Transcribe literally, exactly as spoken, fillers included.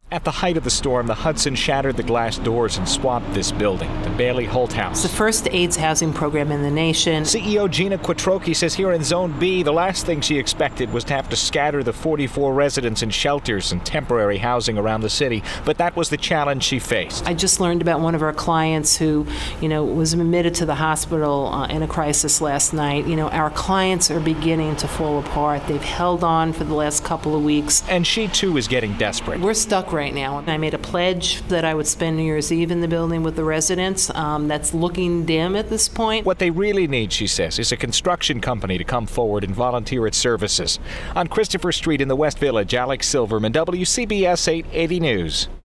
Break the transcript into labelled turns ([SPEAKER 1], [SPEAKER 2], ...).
[SPEAKER 1] At the height of the storm, the Hudson shattered the glass doors and swamped this building, the Bailey Holt House.
[SPEAKER 2] It's the first AIDS housing program in the nation.
[SPEAKER 1] C E O Gina Quattrochi says here in Zone B, the last thing she expected was to have to scatter the forty-four residents in shelters and temporary housing around the city, but that was the challenge she faced.
[SPEAKER 2] I just learned about one of our clients who, you know, was admitted to the hospital uh, in a crisis last night. You know, our clients are beginning to fall apart. They've held on for the last couple of weeks.
[SPEAKER 1] And she, too, is getting desperate.
[SPEAKER 2] We're stuck right now. I made a pledge that I would spend New Year's Eve in the building with the residents. Um, that's looking dim at this point.
[SPEAKER 1] What they really need, she says, is a construction company to come forward and volunteer its services. On Christopher Street in the West Village, Alex Silverman, W C B S eight eighty News.